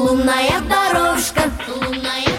Лунная дорожка, лунная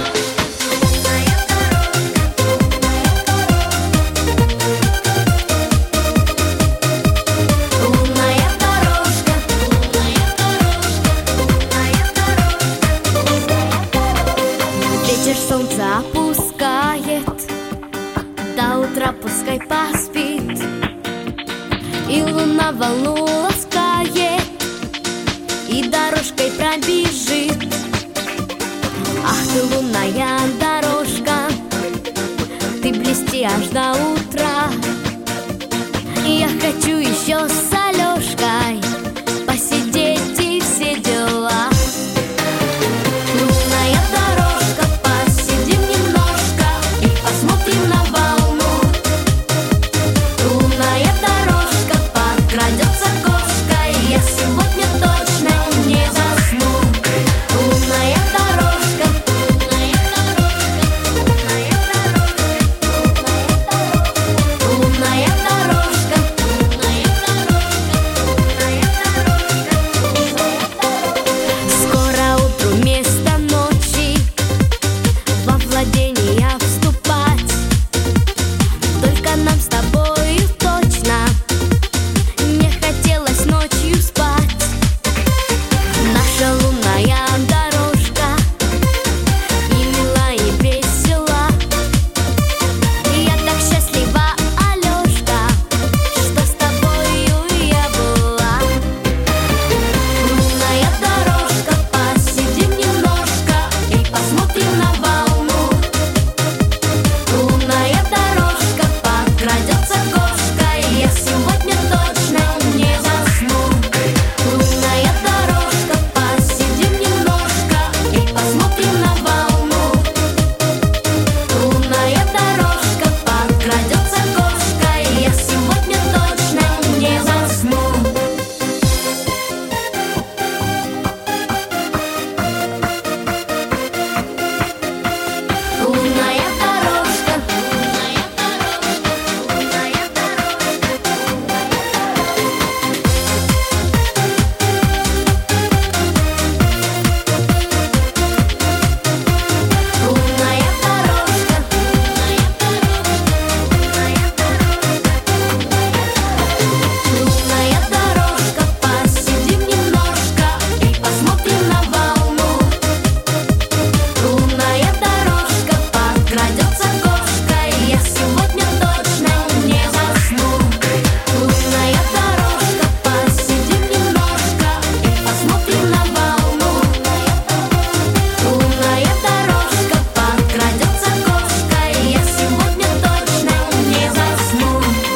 ветер солнце опускает, до утра пускай поспит, и луна волну ласкает, и дорожкой пробежит. Ах ты, лунная дорожка, ты блести аж до утра. Я хочу еще с Алешкой посидеть и все дела. Лунная дорожка, посидим немножко и посмотрим на волну. Лунная дорожка, подкрадется кошка, я сегодня точно не засну. Лунная дорожка, лунная дорожка, скоро утру вместо ночи во владение вступать. Только нам с тобою точно не хотелось ночью спать. Наша лунная дорожка и мила, и весела. Я так счастлива, Алешка, что с тобою я была. Лунная дорожка, посидим немножко и посмотрим на волну. Лунная дорожка, подкрадется кошка, я сегодня точно не засну. Лунная дорожка, посидим немножко и посмотрим на волну. Лунная дорожка, подкрадется кошка, я сегодня точно не засну. Лунная дорожка, лунная лунная дорожка, посидим немножко и посмотрим на волну. Лунная дорожка, подкрадется кошка, я сегодня точно не засну. Лунная дорожка, посидим немножко и посмотрим на волну. Лунная дорожка, подкрадется кошка, я сегодня точно не засну.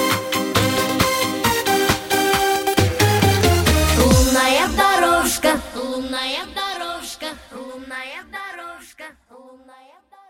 Лунная дорожка, лунная дорожка, лунная дорожка, лунная дорожка.